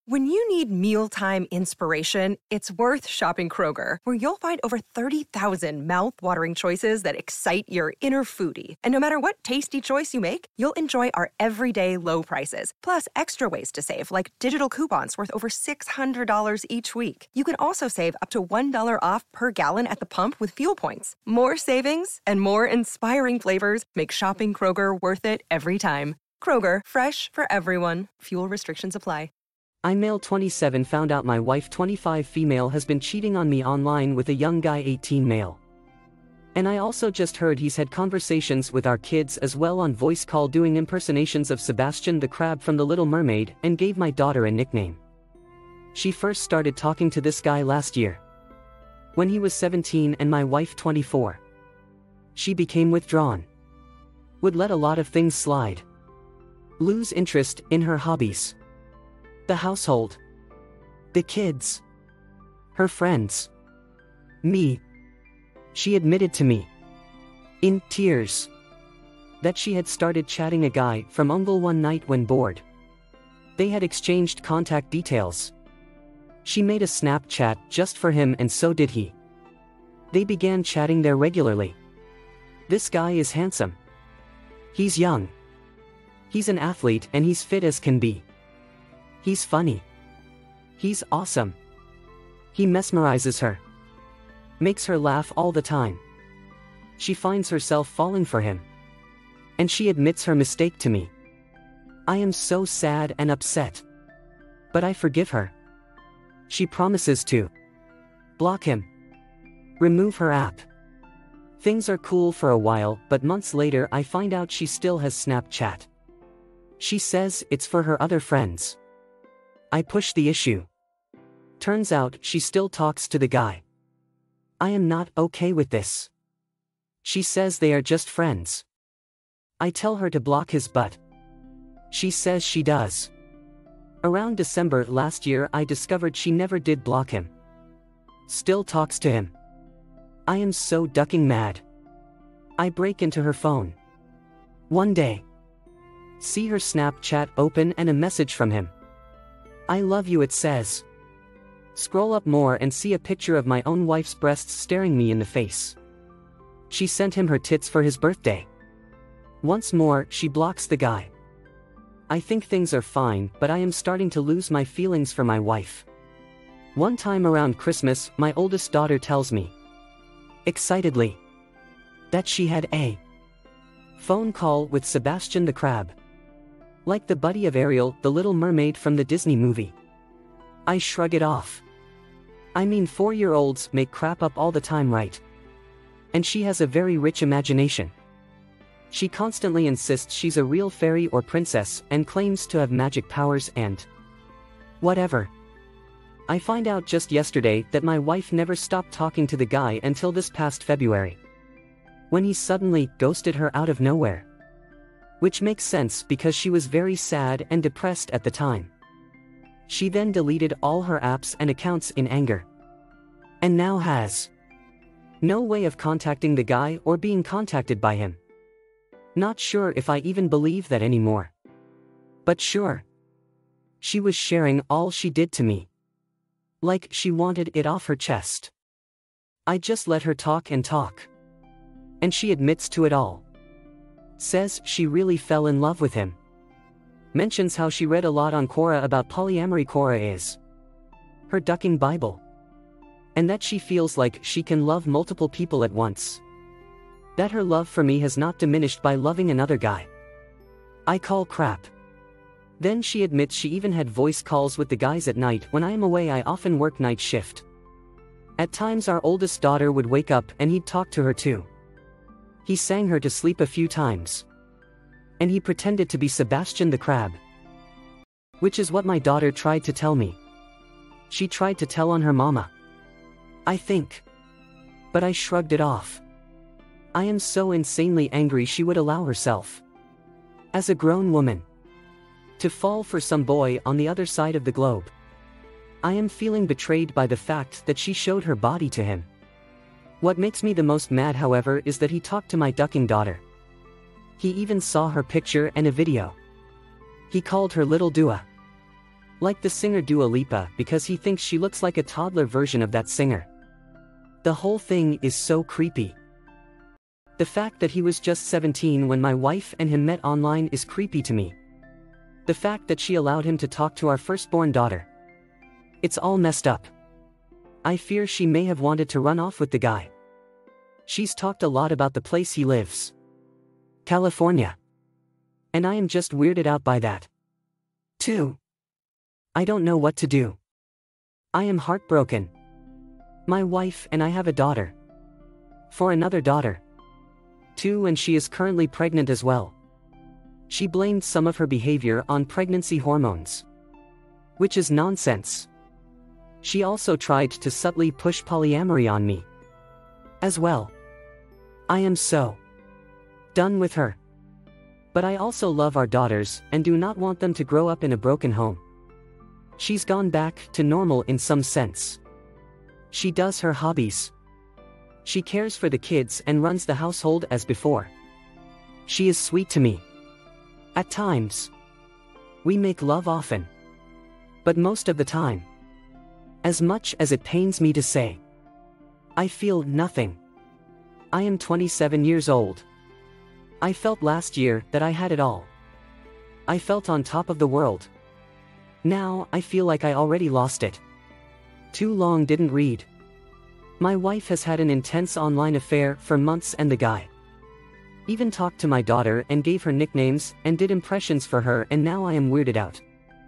When you need mealtime inspiration, it's worth shopping Kroger, where you'll find over 30,000 mouth-watering choices that excite your inner foodie. And no matter what tasty choice you make, you'll enjoy our everyday low prices, plus extra ways to save, like digital coupons worth over $600 each week. You can also save up to $1 off per gallon at the pump with fuel points. More savings and more inspiring flavors make shopping Kroger worth it every time. Kroger, fresh for everyone. Fuel restrictions apply. I, male 27, found out my wife 25 female has been cheating on me online with a young guy 18 male. And I also just heard he's had conversations with our kids as well on voice call doing impersonations of Sebastian the Crab from The Little Mermaid and gave my daughter a nickname. She first started talking to this guy last year, when he was 17 and my wife 24. She became withdrawn, would let a lot of things slide, lose interest in her hobbies, the household, the kids, her friends, me. She admitted to me, in tears, that she had started chatting a guy from Ungle one night when bored. They had exchanged contact details. She made a Snapchat just for him and so did he. They began chatting there regularly. This guy is handsome. He's young. He's an athlete and he's fit as can be. He's funny. He's awesome. He mesmerizes her. Makes her laugh all the time. She finds herself falling for him. And she admits her mistake to me. I am so sad and upset. But I forgive her. She promises to block him, remove her app. Things are cool for a while, but months later I find out she still has Snapchat. She says it's for her other friends. I push the issue. Turns out she still talks to the guy. I am not okay with this. She says they are just friends. I tell her to block his butt. She says she does. Around December last year I discovered she never did block him. Still talks to him. I am so ducking mad. I break into her phone. One day, see her Snapchat open and a message from him. I love you, it says. Scroll up more and see a picture of my own wife's breasts staring me in the face. She sent him her tits for his birthday. Once more, she blocks the guy. I think things are fine, but I am starting to lose my feelings for my wife. One time around Christmas, my oldest daughter tells me, excitedly, that she had a phone call with Sebastian the Crab. Like the buddy of Ariel, the Little Mermaid from the Disney movie. I shrug it off. I mean, 4-year-olds make crap up all the time, right? And she has a very rich imagination. She constantly insists she's a real fairy or princess and claims to have magic powers and whatever. I find out just yesterday that my wife never stopped talking to the guy until this past February, when he suddenly ghosted her out of nowhere. Which makes sense because she was very sad and depressed at the time. She then deleted all her apps and accounts in anger. And now has no way of contacting the guy or being contacted by him. Not sure if I even believe that anymore. But sure. She was sharing all she did to me. Like she wanted it off her chest. I just let her talk and talk. And she admits to it all. Says she really fell in love with him. Mentions how she read a lot on Quora about polyamory. Quora is her ducking Bible. And that she feels like she can love multiple people at once. That her love for me has not diminished by loving another guy. I call crap. Then she admits she even had voice calls with the guys at night. When I am away I often work night shift. At times our oldest daughter would wake up and he'd talk to her too. He sang her to sleep a few times. And he pretended to be Sebastian the Crab. Which is what my daughter tried to tell me. She tried to tell on her mama, I think. But I shrugged it off. I am so insanely angry she would allow herself, as a grown woman, to fall for some boy on the other side of the globe. I am feeling betrayed by the fact that she showed her body to him. What makes me the most mad, however, is that he talked to my ducking daughter. He even saw her picture and a video. He called her Little Dua. Like the singer Dua Lipa because he thinks she looks like a toddler version of that singer. The whole thing is so creepy. The fact that he was just 17 when my wife and him met online is creepy to me. The fact that she allowed him to talk to our firstborn daughter. It's all messed up. I fear she may have wanted to run off with the guy. She's talked a lot about the place he lives. California. And I am just weirded out by that. 2. I don't know what to do. I am heartbroken. My wife and I have a daughter. For another daughter. 2, and she is currently pregnant as well. She blamed some of her behavior on pregnancy hormones. Which is nonsense. She also tried to subtly push polyamory on me. As well. I am so done with her. But I also love our daughters and do not want them to grow up in a broken home. She's gone back to normal in some sense. She does her hobbies. She cares for the kids and runs the household as before. She is sweet to me. At times. We make love often. But most of the time. As much as it pains me to say, I feel nothing. I am 27 years old. I felt last year that I had it all. I felt on top of the world. Now I feel like I already lost it. Too long didn't read. My wife has had an intense online affair for months and the guy even talked to my daughter and gave her nicknames and did impressions for her, and now I am weirded out.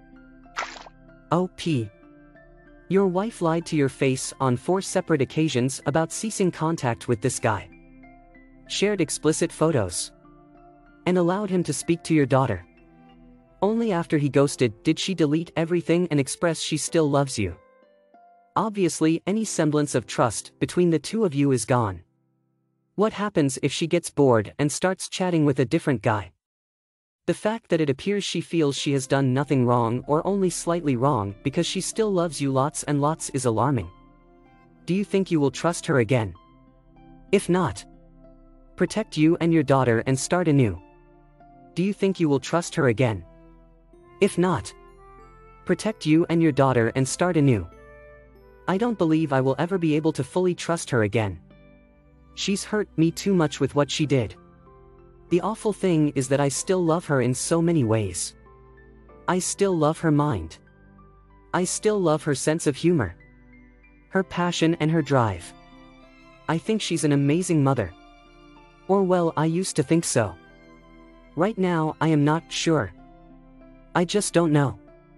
OP. Your wife lied to your face on 4 separate occasions about ceasing contact with this guy. Shared explicit photos. And allowed him to speak to your daughter. Only after he ghosted did she delete everything and express she still loves you. Obviously, any semblance of trust between the two of you is gone. What happens if she gets bored and starts chatting with a different guy? The fact that it appears she feels she has done nothing wrong or only slightly wrong because she still loves you lots and lots is alarming. Do you think you will trust her again? If not, protect you and your daughter and start anew. Do you think you will trust her again? If not, protect you and your daughter and start anew. I don't believe I will ever be able to fully trust her again. She's hurt me too much with what she did. The awful thing is that I still love her in so many ways. I still love her mind. I still love her sense of humor. Her passion and her drive. I think she's an amazing mother. Or well, I used to think so. Right now, I am not sure. I just don't know.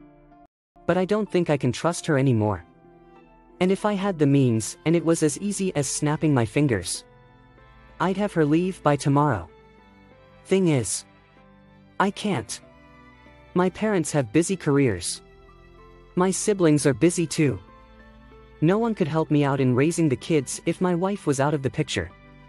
But I don't think I can trust her anymore. And if I had the means, and it was as easy as snapping my fingers, I'd have her leave by tomorrow. Thing is, I can't. My parents have busy careers. My siblings are busy too. No one could help me out in raising the kids if my wife was out of the picture.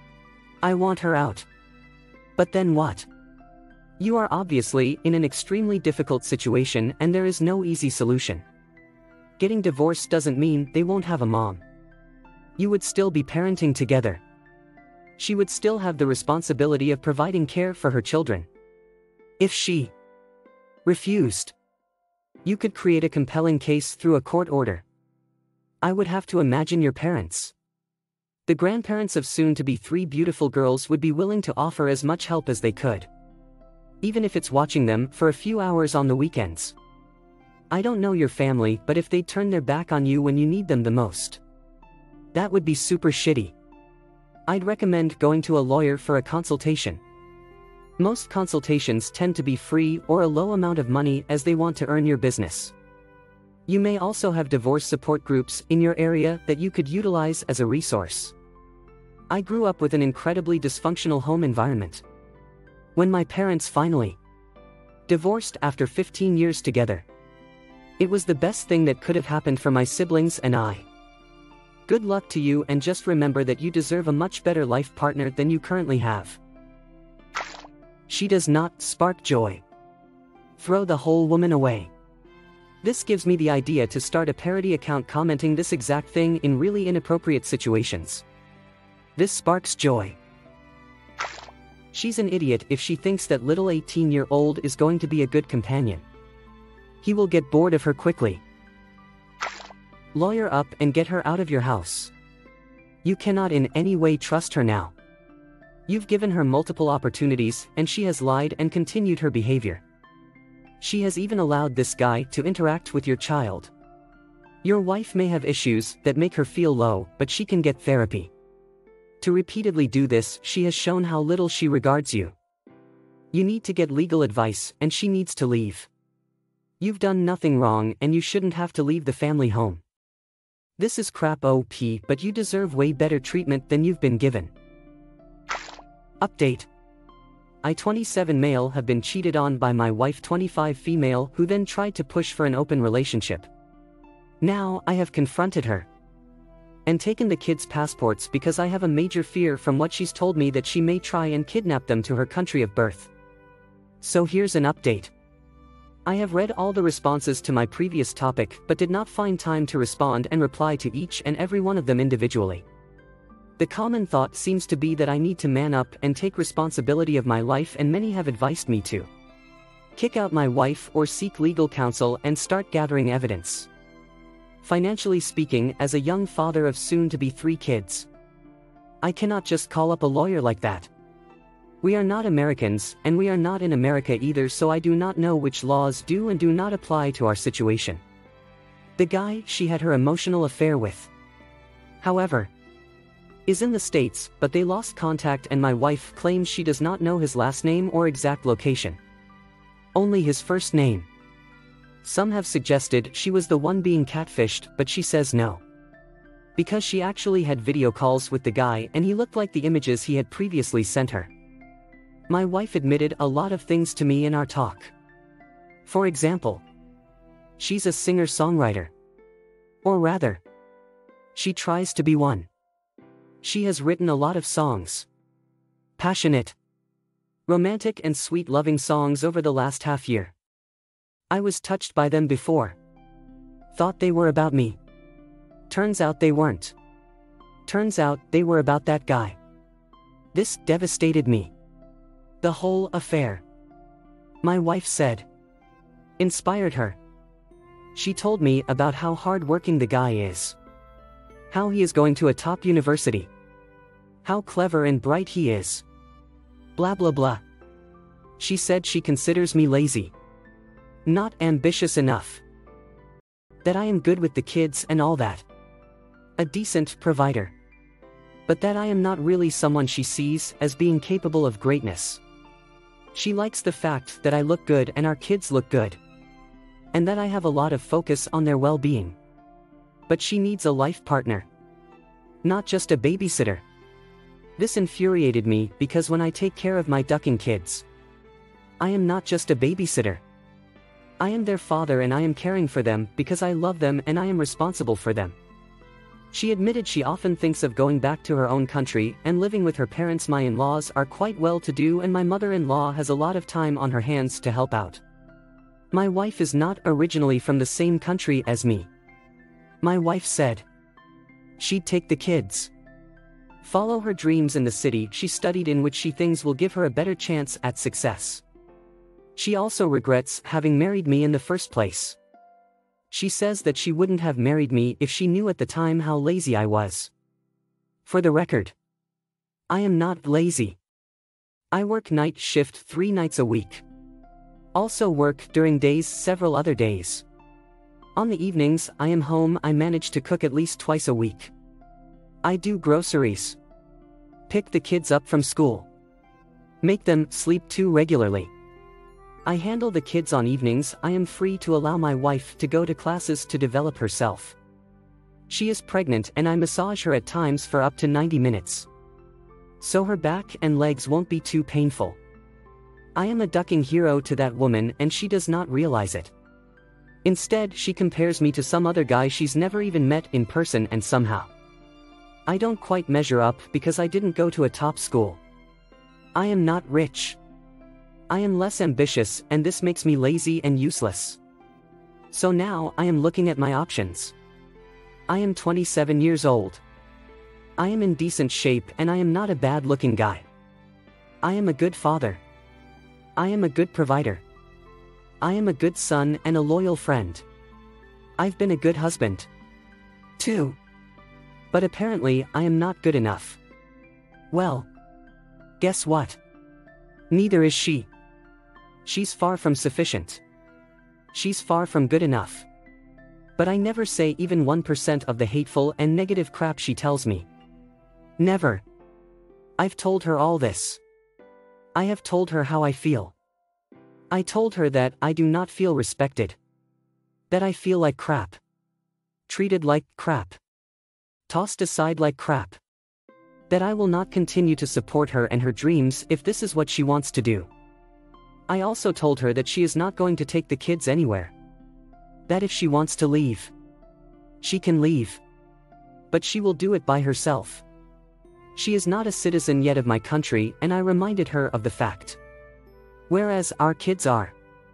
I want her out. But then what? You are obviously in an extremely difficult situation and there is no easy solution. Getting divorced doesn't mean they won't have a mom. You would still be parenting together. She would still have the responsibility of providing care for her children. If she refused, you could create a compelling case through a court order. I would have to imagine your parents. The grandparents of soon-to-be 3 beautiful girls would be willing to offer as much help as they could. Even if it's watching them for a few hours on the weekends. I don't know your family, but if they turn their back on you when you need them the most, that would be super shitty. I'd recommend going to a lawyer for a consultation. Most consultations tend to be free or a low amount of money as they want to earn your business. You may also have divorce support groups in your area that you could utilize as a resource. I grew up with an incredibly dysfunctional home environment. When my parents finally divorced after 15 years together, it was the best thing that could have happened for my siblings and I. Good luck to you, and just remember that you deserve a much better life partner than you currently have. She does not spark joy. Throw the whole woman away. This gives me the idea to start a parody account commenting this exact thing in really inappropriate situations. This sparks joy. She's an idiot if she thinks that little 18-year-old is going to be a good companion. He will get bored of her quickly. Lawyer up and get her out of your house. You cannot in any way trust her now. You've given her multiple opportunities and she has lied and continued her behavior. She has even allowed this guy to interact with your child. Your wife may have issues that make her feel low, but she can get therapy. To repeatedly do this, she has shown how little she regards you. You need to get legal advice and she needs to leave. You've done nothing wrong and you shouldn't have to leave the family home. This is crap OP, but you deserve way better treatment than you've been given. Update. I 27 male have been cheated on by my wife 25 female who then tried to push for an open relationship. Now I have confronted her and taken the kids' passports because I have a major fear from what she's told me that she may try and kidnap them to her country of birth. So here's an update. I have read all the responses to my previous topic but did not find time to respond and reply to each and every one of them individually. The common thought seems to be that I need to man up and take responsibility of my life, and many have advised me to kick out my wife or seek legal counsel and start gathering evidence. Financially speaking, as a young father of soon-to-be 3 kids, I cannot just call up a lawyer like that. We are not Americans, and we are not in America either, so I do not know which laws do and do not apply to our situation. The guy she had her emotional affair with, however, is in the States, but they lost contact and my wife claims she does not know his last name or exact location. Only his first name. Some have suggested she was the one being catfished, but she says no. Because she actually had video calls with the guy and he looked like the images he had previously sent her. My wife admitted a lot of things to me in our talk. For example, she's a singer-songwriter. Or rather, she tries to be one. She has written a lot of songs. Passionate, romantic and sweet loving songs over the last half year. I was touched by them before. Thought they were about me. Turns out they weren't. Turns out they were about that guy. This devastated me. The whole affair, my wife said, inspired her. She told me about how hard-working the guy is. How he is going to a top university. How clever and bright he is. Blah blah blah. She said she considers me lazy. Not ambitious enough. That I am good with the kids and all that. A decent provider. But that I am not really someone she sees as being capable of greatness. She likes the fact that I look good and our kids look good. And that I have a lot of focus on their well-being. But she needs a life partner. Not just a babysitter. This infuriated me because when I take care of my ducking kids, I am not just a babysitter. I am their father and I am caring for them because I love them and I am responsible for them. She admitted she often thinks of going back to her own country and living with her parents. My in-laws are quite well-to-do and my mother-in-law has a lot of time on her hands to help out. My wife is not originally from the same country as me. My wife said she'd take the kids, follow her dreams in the city she studied in, which she thinks will give her a better chance at success. She also regrets having married me in the first place. She says that she wouldn't have married me if she knew at the time how lazy I was. For the record, I am not lazy. I work night shift 3 nights a week. Also work during days several other days. On the evenings I am home. I manage to cook at least twice a week. I do groceries. Pick the kids up from school. Make them sleep too regularly. I handle the kids on evenings. I am free to allow my wife to go to classes to develop herself. She is pregnant and I massage her at times for up to 90 minutes. So her back and legs won't be too painful. I am a ducking hero to that woman and she does not realize it. Instead, she compares me to some other guy she's never even met in person, and somehow I don't quite measure up because I didn't go to a top school. I am not rich. I am less ambitious and this makes me lazy and useless. So now I am looking at my options. I am 27 years old. I am in decent shape and I am not a bad-looking guy. I am a good father. I am a good provider. I am a good son and a loyal friend. I've been a good husband, too. But apparently, I am not good enough. Well, guess what? Neither is she. She's far from sufficient. She's far from good enough. But I never say even 1% of the hateful and negative crap she tells me. Never. I've told her all this. I have told her how I feel. I told her that I do not feel respected. That I feel like crap. Treated like crap. Tossed aside like crap. That I will not continue to support her and her dreams if this is what she wants to do. I also told her that she is not going to take the kids anywhere. That if she wants to leave, she can leave. But she will do it by herself. She is not a citizen yet of my country, and I reminded her of the fact. Whereas our kids are.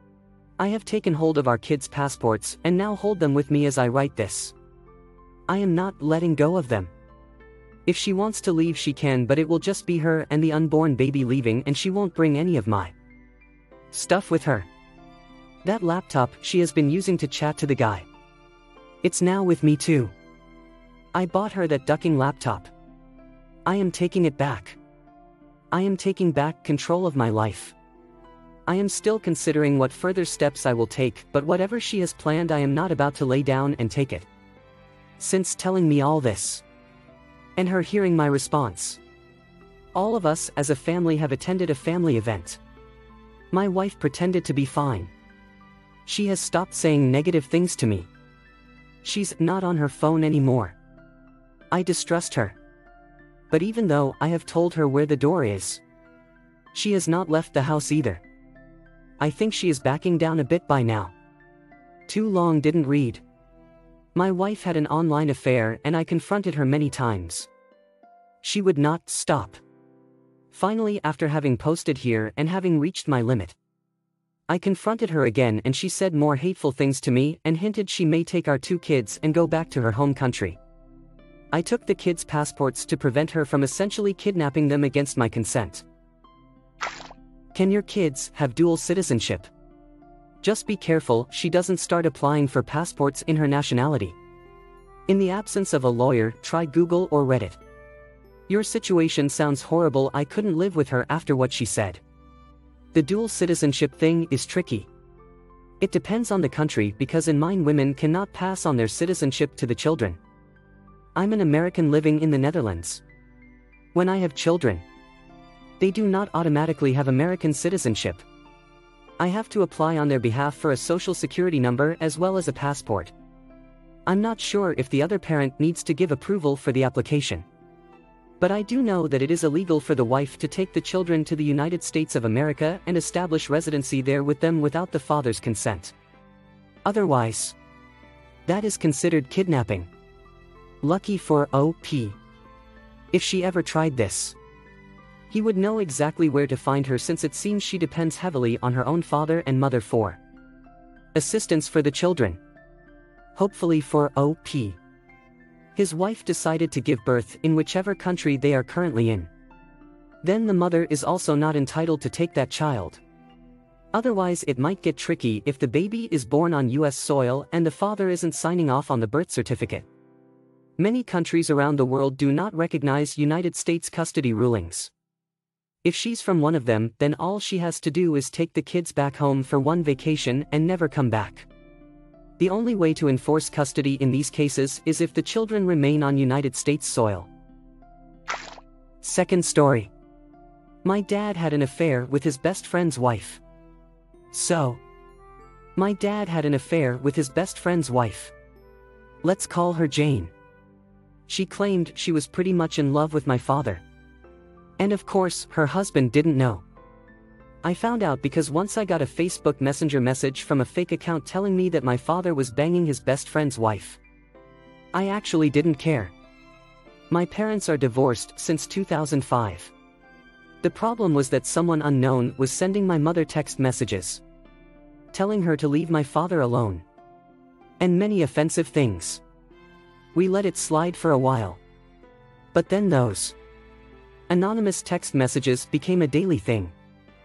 I have taken hold of our kids' passports and now hold them with me as I write this. I am not letting go of them. If she wants to leave she can, but it will just be her and the unborn baby leaving, and she won't bring any of my stuff with her. That laptop she has been using to chat to the guy. It's now with me too. I bought her that ducking laptop. I am taking it back. I am taking back control of my life. I am still considering what further steps I will take, but whatever she has planned I am not about to lay down and take it. Since telling me all this, and her hearing my response, all of us as a family have attended a family event. My wife pretended to be fine. She has stopped saying negative things to me. She's not on her phone anymore. I distrust her. But even though I have told her where the door is, she has not left the house either. I think she is backing down a bit by now. Too long didn't read. My wife had an online affair and I confronted her many times. She would not stop. Finally, after having posted here and having reached my limit, I confronted her again and she said more hateful things to me and hinted she may take our 2 kids and go back to her home country. I took the kids' passports to prevent her from essentially kidnapping them against my consent. Can your kids have dual citizenship? Just be careful she doesn't start applying for passports in her nationality. In the absence of a lawyer, try Google or Reddit. Your situation sounds horrible. I couldn't live with her after what she said. The dual citizenship thing is tricky. It depends on the country, because in mine women cannot pass on their citizenship to the children. I'm an American living in the Netherlands. When I have children, they do not automatically have American citizenship. I have to apply on their behalf for a social security number as well as a passport. I'm not sure if the other parent needs to give approval for the application. But I do know that it is illegal for the wife to take the children to the United States of America and establish residency there with them without the father's consent. Otherwise, that is considered kidnapping. Lucky for OP. If she ever tried this, he would know exactly where to find her, since it seems she depends heavily on her own father and mother for assistance for the children. Hopefully for OP, his wife decided to give birth in whichever country they are currently in. Then the mother is also not entitled to take that child. Otherwise it might get tricky if the baby is born on US soil and the father isn't signing off on the birth certificate. Many countries around the world do not recognize United States custody rulings. If she's from one of them, then all she has to do is take the kids back home for one vacation and never come back. The only way to enforce custody in these cases is if the children remain on United States soil. Second story. My dad had an affair with his best friend's wife. My dad had an affair with his best friend's wife. Let's call her Jane. She claimed she was pretty much in love with my father. And of course, her husband didn't know. I found out because once I got a Facebook Messenger message from a fake account telling me that my father was banging his best friend's wife. I actually didn't care. My parents are divorced since 2005. The problem was that someone unknown was sending my mother text messages, telling her to leave my father alone, and many offensive things. We let it slide for a while. But then those anonymous text messages became a daily thing.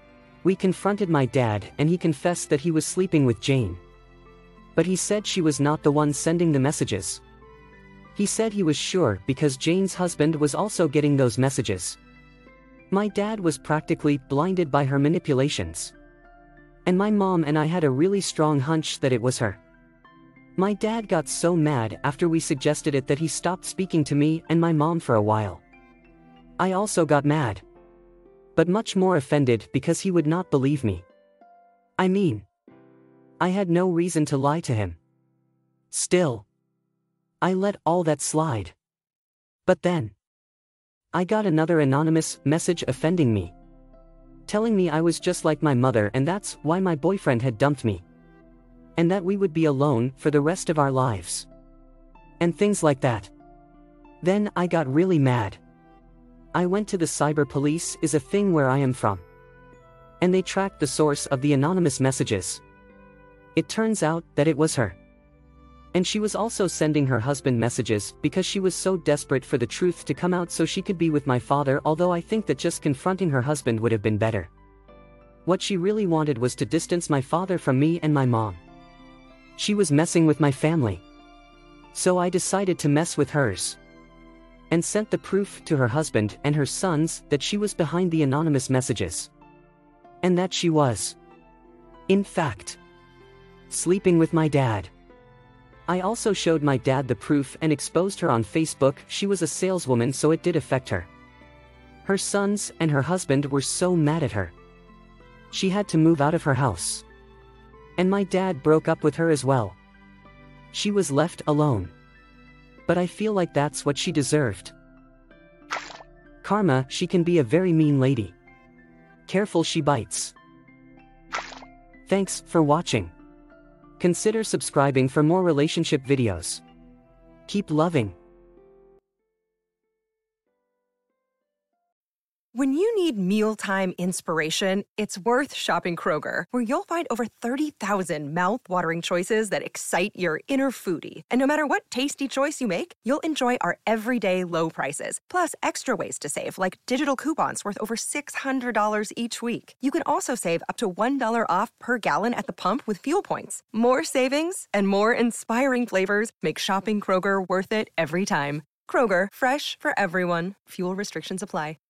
We confronted my dad and he confessed that he was sleeping with Jane. But he said she was not the one sending the messages. He said he was sure because Jane's husband was also getting those messages. My dad was practically blinded by her manipulations. And my mom and I had a really strong hunch that it was her. My dad got so mad after we suggested it that he stopped speaking to me and my mom for a while. I also got mad. But much more offended because he would not believe me. I mean, I had no reason to lie to him. Still, I let all that slide. But then, I got another anonymous message offending me. Telling me I was just like my mother and that's why my boyfriend had dumped me. And that we would be alone for the rest of our lives. And things like that. Then I got really mad. I went to the cyber police is a thing where I am from. And they tracked the source of the anonymous messages. It turns out that it was her. And she was also sending her husband messages because she was so desperate for the truth to come out so she could be with my father, although I think that just confronting her husband would have been better. What she really wanted was to distance my father from me and my mom. She was messing with my family. So I decided to mess with hers. And sent the proof to her husband and her sons that she was behind the anonymous messages. And that she was, in fact, sleeping with my dad. I also showed my dad the proof and exposed her on Facebook. She was a saleswoman, so it did affect her. Her sons and her husband were so mad at her. She had to move out of her house. And my dad broke up with her as well. She was left alone. But I feel like that's what she deserved. Karma, she can be a very mean lady. Careful, she bites. Thanks for watching. Consider subscribing for more relationship videos. Keep loving. When you need mealtime inspiration, it's worth shopping Kroger, where you'll find over 30,000 mouth-watering choices that excite your inner foodie. And no matter what tasty choice you make, you'll enjoy our everyday low prices, plus extra ways to save, like digital coupons worth over $600 each week. You can also save up to $1 off per gallon at the pump with fuel points. More savings and more inspiring flavors make shopping Kroger worth it every time. Kroger, fresh for everyone. Fuel restrictions apply.